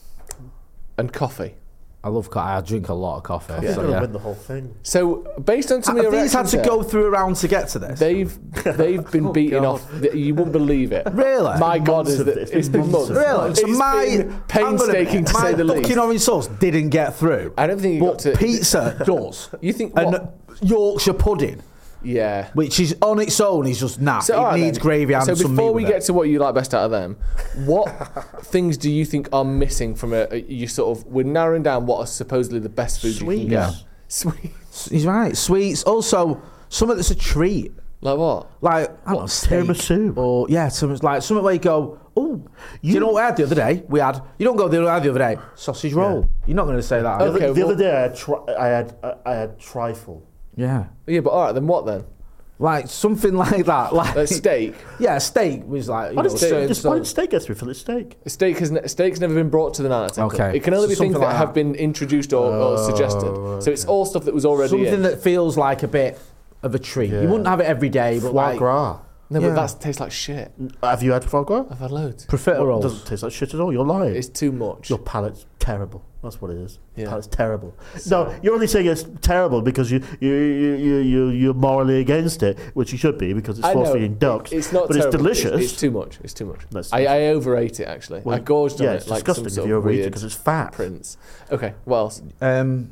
and coffee. I love. Co- I drink a lot of coffee. He's so, going to yeah. win the whole thing. So based on some of Have your these had reactions to here, go through a round to get to this? They've they've been beaten God. off. th- You wouldn't believe it. Really? My God, months is of that this. it's been Months months. of Really? It's So my been painstaking to my say the fucking least. orange sauce didn't get through. I don't think you but got to pizza does. You think And what? Yorkshire pudding, Yeah. which is on its own, is just nah. So, it all right needs then. gravy and So some before meat we with get it. to what you like best out of them, what things do you think are missing from a, a you sort of we're narrowing down what are supposedly the best foods you can Sweets. get? Sweet. He's right. Sweets. Also, something that's a treat. Like what? Like, I don't know, steak. Tiramisu. Or, yeah, something like something where you go, oh, do you know what we had the other day? We had, you don't go the other, the other day, sausage roll. You're not going to say that. The, are you? Okay, other, the well- other day I had, tri- I had I, I had trifle. Yeah. Yeah, but all right, then what then? Like something like that. Like A steak. Yeah, steak was like. You Why know, did steak- steak, certain just, why sort did of- steak go through fillet steak? A steak has ne- steak's never been brought to the Nana Temple. Okay. It can only So be things something that like have that. been introduced or, or Oh, suggested. So it's all stuff that was already something in. that feels like a bit of a treat. Yeah. You wouldn't have it every day, but Foie like gras. No, Yeah. but that tastes like shit. Have you had foie gras? I've had loads. Well, it profiteroles. doesn't taste like shit at all. You're lying. It's too much. Your palate's terrible. That's what it is. Yeah. Palate's terrible. No, you're only saying it's terrible because you you you you you you're morally against it, which you should be because it's I force know, feeding ducks. it- It's not but it's terrible. delicious. It's, it's too much. It's too much. That's- I, I overate it actually. Well, I gorged yeah, on it's it like disgusting some if sort you of overeat it weird because it's fat. prince. Okay, what else? Um,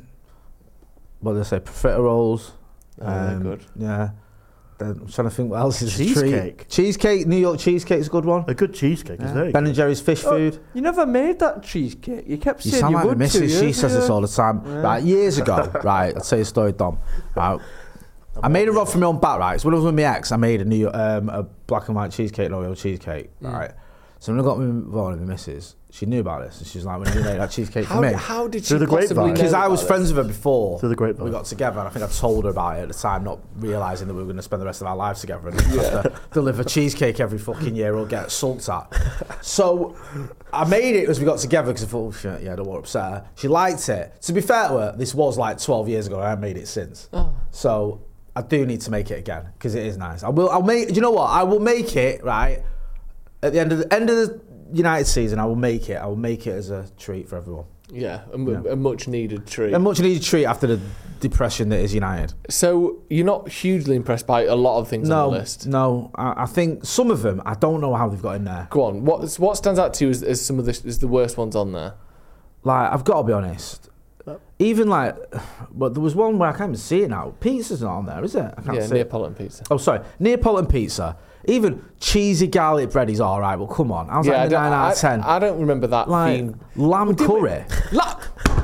what did I say? Profiteroles. Oh, they're Um, good. Yeah. Then I'm trying to think what else is a Cheesecake. treat. Cheesecake. New York cheesecake's a good one. A good cheesecake is Yeah. very Ben good. and Jerry's fish Oh, food. You never made that cheesecake. You kept You saying sound you like the would missus. to, She yeah? says this Yeah. all the time. Yeah. Right, years ago, right, I'll tell you a story, Dom. Right, I made a rod from my own back, right? So when I was with my ex, I made a new um, a black and white cheesecake, an Oreo cheesecake, Mm. right? So when I got me involved with my missus, she knew about this, and she was like, "When you made that cheesecake How, for me?" how did she Through the possibly grapevine. know Because I about was this? friends with her before Through the grapevine. we got together, and I think I told her about it at the time, not realising that we were going to spend the rest of our lives together and have to deliver cheesecake every fucking year or get sulked at. So I made it as we got together because I thought, oh, shit, yeah, I don't want to upset her. She liked it. To be fair to her, this was like twelve years ago, and I haven't made it since. Oh. So I do need to make it again because it is nice. I will. I'll make. Do you know what? I will make it right at the end of the end of the United season. I will make it. I will make it as a treat for everyone. Yeah, a, m- Yeah. a much needed treat. A much needed treat after the depression that is United. So you're not hugely impressed by a lot of things No, on the list. no. I, I think some of them I don't know how they've got in there. Go on. What what stands out to you as, as some of the as the worst ones on there? Like I've got to be honest. Even like, but there was one where I can't even see it now. Pizza's not on there, is it? I can't Yeah, see it. Neapolitan pizza. Oh, sorry, Neapolitan pizza. Even cheesy garlic bread is all right. Well, come on, I was yeah, like I a don't, nine out I, of ten. I don't remember that like being lamb did we- curry. La-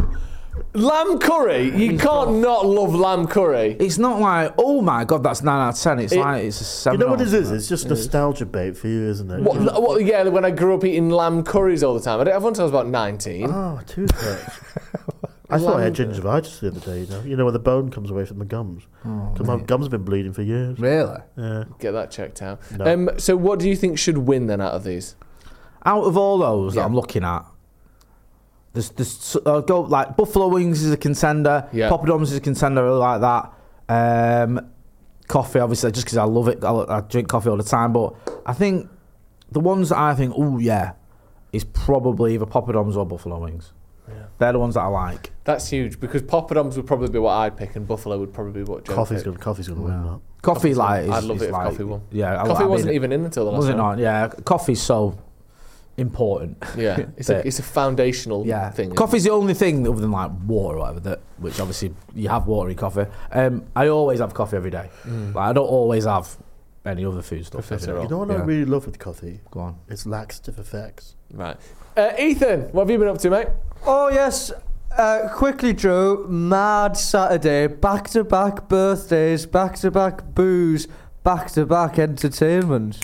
lamb curry. You can't not love lamb curry. It's not like, oh my god, that's nine out of ten. It's It- like it's a You seven. know what or- it is? It's just nostalgia bait for you, isn't it? What, what, yeah, when I grew up eating lamb curries all the time. I didn't have one until I was about nineteen. Oh, toothpick. I thought I had gingivitis the other day, you know. You know where the bone comes away from the gums. Oh, Because my mate. gums have been bleeding for years. Really? Yeah. Get that checked out. No. Um, so what do you think should win then out of these? Out of all those Yeah. that I'm looking at, there's, there's uh, go like Buffalo Wings is a contender. Yeah. Poppadoms is a contender. I really like that. Um, coffee, obviously, just because I love it. I, I drink coffee all the time. But I think the ones that I think, oh yeah, is probably either Poppadoms or Buffalo Wings. Yeah. They're the ones that I like. That's huge because poppadoms would probably be what I'd pick, and buffalo would probably be what Joe Coffee's picked. gonna, coffee's gonna win that. Coffee, Coffee's like, is, I'd love is it if like, coffee won. Yeah, I- Coffee I wasn't mean, even in until the last Was it round. not? Yeah, coffee's so important. Yeah, it's That- a it's a foundational Yeah, thing. coffee's the only thing other than like water or whatever that, which obviously you have water in coffee. Um, I always have coffee every day. Mm. Like I don't always have any other food stuff. every Profiterole. day. You know what I Yeah. really love with coffee? Go on. It's laxative effects. Right, uh, Ethan, what have you been up to, mate? Oh yes. Uh, quickly, Joe. Mad Saturday. Back to back birthdays. Back to back booze. Back to back entertainment.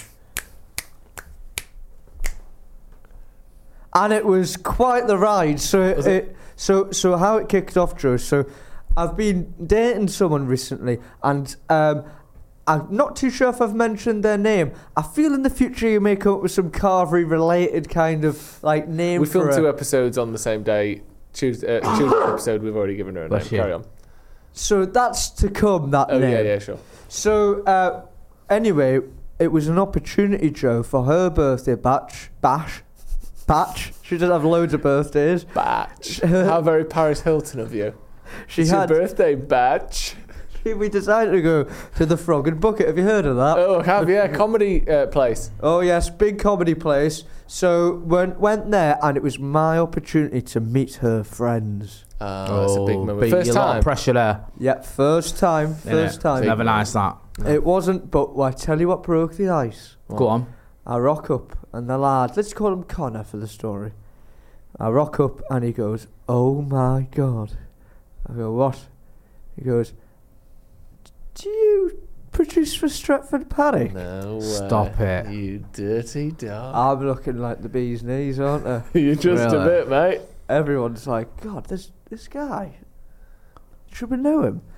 And it was quite the ride. So it, Was it? it so so how it kicked off, Joe. So I've been dating someone recently, and um, I'm not too sure if I've mentioned their name. I feel in the future you may come up with some Carvery related kind of like name. We for filmed her. two episodes on the same day. Tuesday, uh, Tuesday episode, we've already given her a name. Bless you. Carry on. So that's to come. That Oh name. yeah, yeah, sure. So, uh, anyway, it was an opportunity, Joe, for her birthday batch, bash, batch. She does have loads of birthdays. Batch. How very Paris Hilton of you. She it's had. your birthday, batch. We decided to go to the Frog and Bucket. Have you heard of that? Oh, have yeah, comedy uh, place. Oh yes, big comedy place. So went went there, and it was my opportunity to meet her friends. Uh, that's a big moment. big- First a lot time. of pressure there. Yeah, first time, first innit? time. Never nice that. It wasn't, but well, I tell you what broke the ice. Go on. I rock up, and the lad, let's call him Connor for the story. I rock up, and he goes, "Oh my God." I go, "What?" He goes, "Do you produce for Stretford Paddock?" No way. Stop it. You dirty dog. I'm looking like the bee's knees, aren't I? You're just a Really? bit, mate. Everyone's like, "God, this this guy, should we know him?"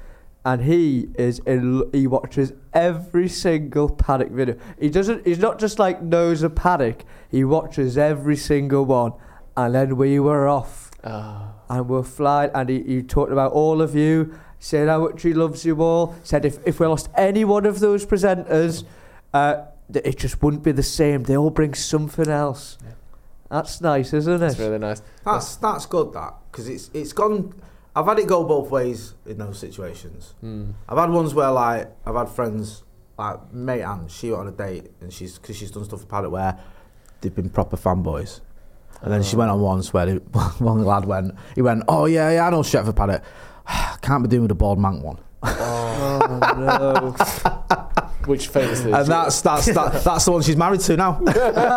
and he is in, he watches every single Paddock video. He doesn't. He's not just like knows a Paddock. He watches every single one. And then we were off, Oh. and we're flying. And he, he talked about all of you, said how much he loves you all. Said if if we lost any one of those presenters, uh, that it just wouldn't be the same. They all bring something else. Yeah. That's nice, isn't it? That's really nice. That's that's good, that, because it's it's gone. I've had it go both ways in those situations. Mm. I've had ones where like I've had friends like mate Anne, she went on a date and she's because she's done stuff for Paddock where they've been proper fanboys. And then she went on once where the, one lad went, he went, oh yeah, yeah, I know Stretford Paddock. Can't be doing with a bald mank one. Oh no! Which famously, And that's that's that, that's the one she's married to now.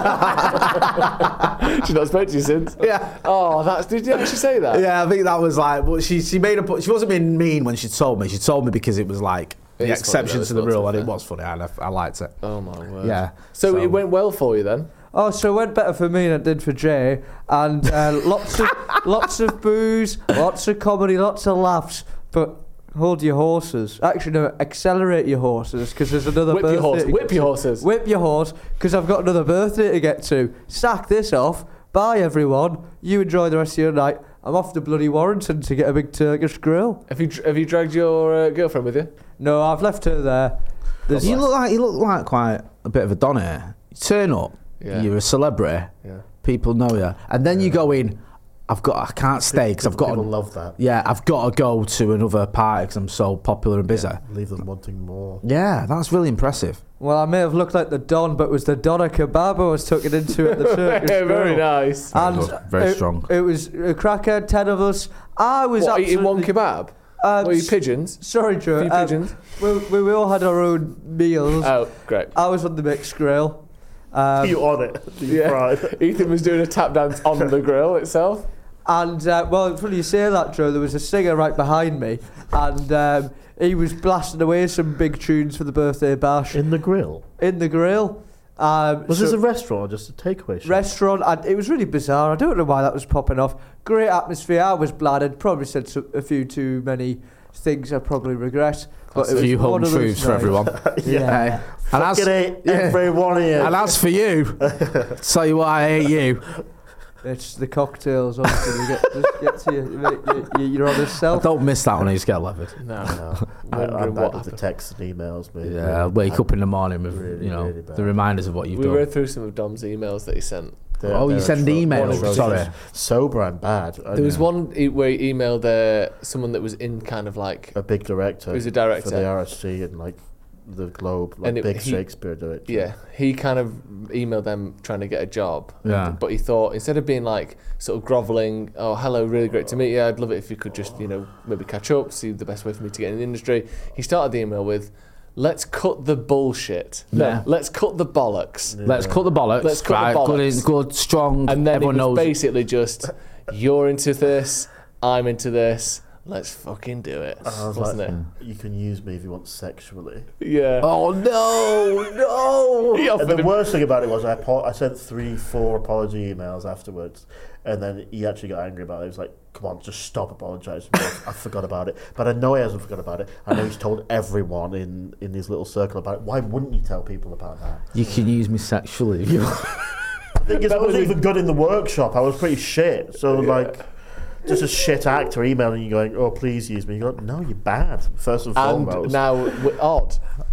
she's not spoken to you since. Yeah. Oh, that's. Did you actually say that? Yeah, I think that was like, but she she made a she wasn't being mean when she told me. She told me because it was like It the is funny exception though, to the it's not rule, too and it fair. was funny. I left, I liked it. Oh my word. Yeah. So, it went well for you then. Oh, so it went better for me than it did for Jay, and uh, lots of lots of booze, lots of comedy, lots of laughs. But hold your horses. Actually, no, accelerate your horses because there's another Whip birthday. your horse. to Whip get your to. horses. Whip your horse because I've got another birthday to get to. Sack this off. Bye everyone. You enjoy the rest of your night. I'm off to bloody Warrington to get a big Turkish grill. Have you have you dragged your uh, girlfriend with you? No, I've left her there. There's- You look like you look like quite a bit of a don here. You turn up, Yeah. you're a celebrity, Yeah. people know you, and then you go in. I've got, I can't stay because I've got. People To, love that. yeah, I've got to go to another party because I'm so popular and busy. Yeah, leave them wanting more. Yeah, that's really impressive. Well, I may have looked like the Don, but it was the Doner kebab I was tucking into at the Turkish grill. Very nice. Very And good, very it, strong. It was a cracker, ten of us. I was What, eating one absolutely- kebab? Um, Were you s- pigeons? Sorry, Joe. Few um, pigeons? we, we, we all had our own meals. Oh, great. I was on the mixed grill. Um, you on it? You Yeah. fried. Ethan was doing a tap dance on the grill itself. And, uh, well, funny you say that, Joe. There was a singer right behind me, and um, he was blasting away some big tunes for the birthday bash In the grill. in the grill. Um, Was so- this a restaurant or just a takeaway shop? restaurant, and it was really bizarre. I don't know why that was popping off. Great atmosphere. I was bladdered. Probably said so, a few too many things I probably regret. But A it was few home one of those truths for nights. everyone. Yeah. Hey, and as, Fucking hate yeah. every one of you. and as for you, tell you what, I hate you. It's the cocktails. Honestly, you get, just get to you, you, you, you're on I yourself. don't miss that when I used to get levered. No. No, I, Wondering I'm what bad with the happened. texts and emails, mate. Yeah, I'll wake up in the morning with Really, you know really bad. the reminders of what you've We done. read through some of Dom's emails that he sent. They're- Oh, you they're send atro- emails, one sorry. atrocious. Sober and bad. I There was know. one e- where he emailed uh, someone that was in kind of like a big director. He was a for director. the R S C and like the Globe, like And it- big he- Shakespeare director. yeah, he kind of emailed them trying to get a job. Yeah. But he thought instead of being like sort of groveling, oh hello, really great to meet you. I'd love it if you could just you know maybe catch up, see the best way for me to get in the industry. He started the email with, "Let's cut the bullshit. Yeah. No, let's cut the bollocks." Let's cut the bollocks. Let's cut the right, bollocks. Good, good, strong. And then everyone it was knows. basically just, you're into this, I'm into this. Let's fucking do it, I was wasn't like, it? You can use me if you want sexually. Yeah. Oh no, no! He offered And the him- worst thing about it was I apo- I sent three, four apology emails afterwards, and then he actually got angry about it. He was like, "Come on, just stop apologising. I forgot about it." But I know he hasn't forgot about it. I know he's told everyone in, in his little circle about it. Why wouldn't you tell people about that? You can use me sexually. if you want. I think I wasn't even good in the workshop. I was pretty shit. So like, just a shit actor emailing you going, "Oh, please use me." You go, "No, you're bad." First and And foremost. now, w- odd.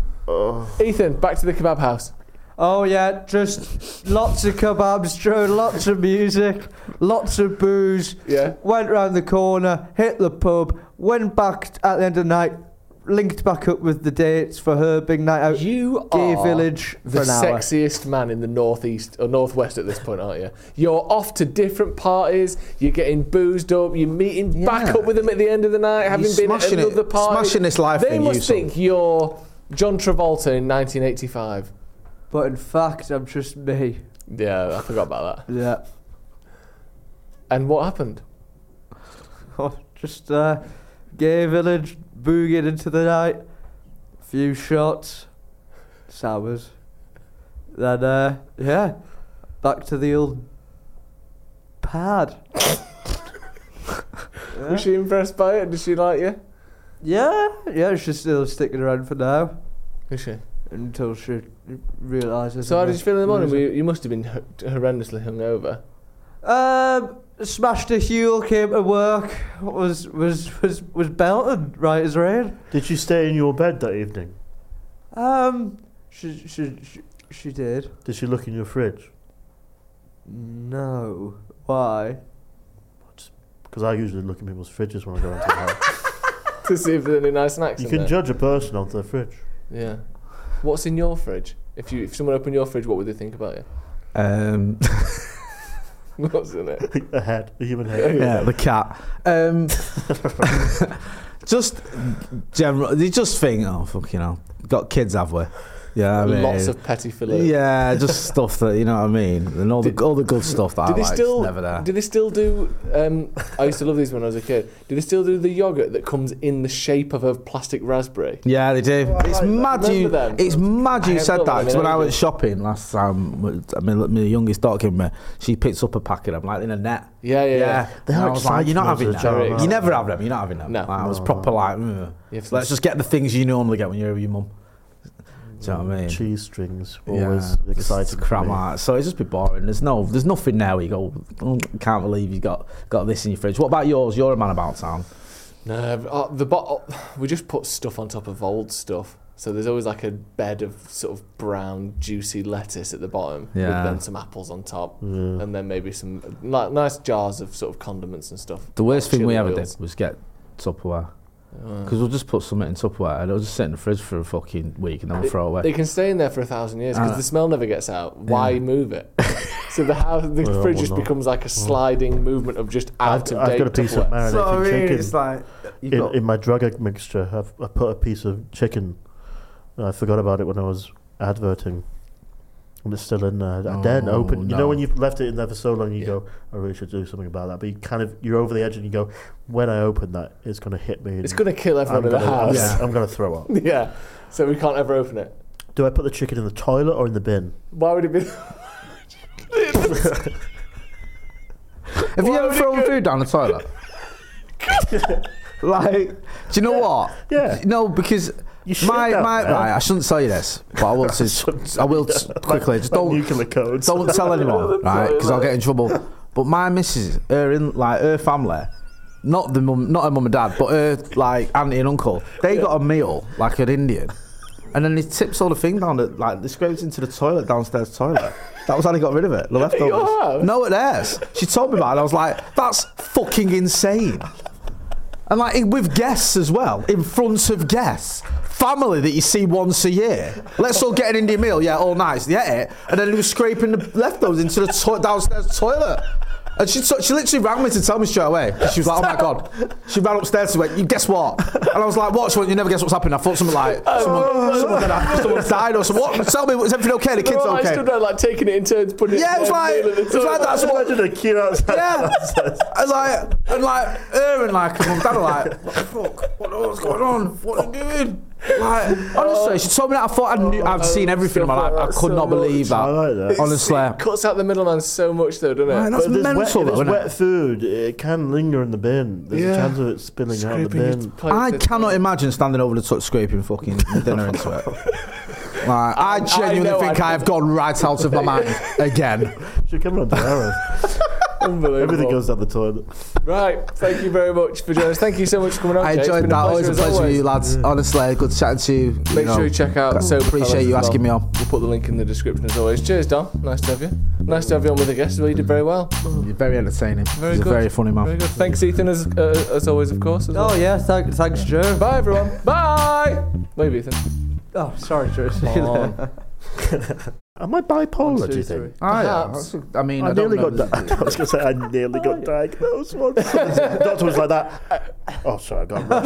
Oh. Ethan, back to the kebab house. Oh yeah, just lots of kebabs, Joe. Lots of music, lots of booze. Yeah. Went round the corner, hit the pub, went back t- at the end of the night, linked back up with the dates for her big night out. You Gay are Village for the an hour. sexiest man in the northeast or northwest at this point, aren't you? You're off to different parties. You're getting boozed up. You're meeting back Yeah. up with them at the end of the night, having You're been at smashing it- another party. smashing this life They thing, must you son. think you're John Travolta in nineteen eighty-five. But in fact, I'm just me. Yeah, I forgot about that. Yeah. And what happened? Oh, just uh, Gay Village, boogieing into the night, few shots, sours. Then, uh, yeah, back to the old pad. Yeah. Was she impressed by it? Did she like you? Yeah, yeah, she's still sticking around for now Is she? until she realises. So how I'm did you feel in the morning? losing. Were you, you must have been h- horrendously hungover. Um, smashed a Huel, came to work, was was was was belting right as rain. Did you stay in your bed that evening? Um, she she she, she did. Did she look in your fridge? No, why? Because I usually look in people's fridges when I go into the house. To see if there's any nice snacks You in can there. judge a person off their fridge. Yeah. What's in your fridge? If you if someone opened your fridge, what would they think about you? Um, What's in it? A head, a human head. yeah, the cat. Um, just general. They just think, oh fuck, you know, got kids, have we? Yeah, I mean, Lots of petty fillers. yeah, just stuff that you know what I mean, and all Did- the all the good stuff that Do I they like. still? Never there. Do they still do? Um, I used to love these when I was a kid. Do they still do the yogurt that comes in the shape of a plastic raspberry? Yeah, they do. Oh, I it's like that. mad Remember you. them? It's mad I you have said got that them because in when I went ages. shopping last time, with- I mean, my youngest daughter came with me. She picked up a packet of them like in a net. Yeah, yeah, yeah. They And are I was like, you're not having exciting that. as a jar, You aren't never have them. You're not having them. No. Like, I was No. proper like, "Ugh. You have Let's to- just get the things you normally get when you're with your mum. Do you know what I mean? Cheese strings, Yeah, always it's exciting. for crap me. like that. So it's just be boring. There's no, there's nothing there where you go, oh, can't believe you got got this in your fridge. What about yours? You're a man about town. No, uh, the bo- we just put stuff on top of old stuff. So there's always like a bed of sort of brown, juicy lettuce at the bottom, Yeah. with then some apples on top, Yeah. and then maybe some like nice jars of sort of condiments and stuff. The worst thing we Chili ever wheels. did was get Tupperware. Uh, Because we'll just put something in Tupperware and it'll just sit in the fridge for a fucking week and then we'll It- throw it away. They can stay in there for a thousand years because Uh, the smell never gets out. Why yeah. move it? So the house, the Well, fridge well, just no. becomes like a sliding movement of just I've, out of I've date. got a piece of Tupperware. marinated chicken like in, in my drug egg mixture. I've, I put a piece of chicken. And I forgot about it when I was adverting. And it's still in there. I daren't Oh, open. You know no. when you've left it in there for so long, you Yeah. go, I really should do something about that. But you kind of, you're over the edge and you go, when I open that, it's going to hit me. It's going to kill I'm everyone in the gonna- house. Yeah. I'm going to throw up. Yeah. So we can't ever open it. Do I put the chicken in the toilet or in the bin? Why would it be? Have you Why ever would it thrown go- food down the toilet? Like, do you know what? Yeah. No, because You shit my down my there. right, I shouldn't tell you this, but I will. To, I will t- quickly. Just Like don't nuclear codes. don't tell anyone, right? Because I'll get in trouble. But my missus, her in like her family, not the mum, not her mum and dad, but her like auntie and uncle, they got a meal like an Indian, and then they tips all the thing down the like they scraped into the toilet downstairs toilet. That was how they got rid of it. The your leftovers. house? No, at theirs. She told me about it. And I was like, that's fucking insane. And like with guests as well, in front of guests, family that you see once a year. Let's all get an Indian meal, yeah, all nice, yeah, it. And then he was scraping the leftovers into the to- downstairs toilet. And she t- she literally rang me to tell me straight away. She was like, oh my god. She ran upstairs and went, you guess what? And I was like, what? She went, you never guess what's happened. I thought something like, someone, someone, had, someone died or something. What? Tell me, is everything okay? The They're kid's all like okay. stood there like taking it in turns, putting Yeah, it it was in like, their meal in the it was like toilet. that's what. Imagine a queue outside. Yeah, and like, and like, her and like her mum and dad are like, what the fuck? What, what's going on? What are you doing? Like, honestly, she told me that. I thought I knew, I've seen everything in my life. I could not believe that. I like that. Honestly, It cuts out the middleman so much though, doesn't it? Man, that's But if there's mental, wet, though, if isn't there's it? wet food, it can linger in the bin. There's Yeah. a chance of it spilling out the Scraping your bin. plate I to- cannot imagine standing over the touch scraping fucking dinner into it. Like, I genuinely know think I I have gone right out of my mind again. Should come around to ours. Unbelievable. Everything goes down the toilet. Right, thank you very much for joining us. Thank you so much for coming on. I Jay. It's enjoyed been that. Always a as pleasure with always. you, lads. Honestly, good chatting to you. Make you know. sure you check out Sober Appreciate Fellas you as asking well. me on. We'll put the link in the description as always. Cheers, Don. Nice to have you. Nice to have you on with a guest as well. You did very well. You're very entertaining. Very He's good. a very funny man. Very good. Thanks, Ethan, as uh, as always, of course. As well. Oh yeah, thank, thanks, Joe. Bye, everyone. Bye. Wave, Ethan. Oh, sorry, Joe. See you Oh. later. Am I bipolar, One, do you two, think? Ah, yeah. Perhaps. That's a- I mean, I, I, don't nearly know. got. Di- I was going to say I nearly got diagnosed once. The doctor was like that. Oh, sorry, I got it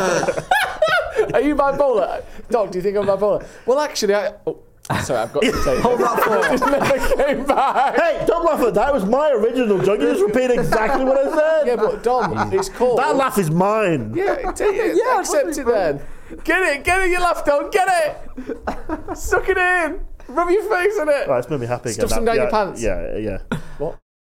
wrong. Are you bipolar? Doc, do you think I'm bipolar? Well, actually, I... Oh, sorry, I've got to say Hold that thought. It just never came back. Hey, don't laugh at that. It was my original joke. You just repeat exactly what I said. Yeah, but Dom, it's called... That laugh is mine. Yeah, take it. Yeah, accept it then. Get it, get it, you laugh, Dom, get it. Suck it in. Rub your face in it. Right, it's made me happy again. Stuff some That- down your yeah, pants. Yeah, yeah.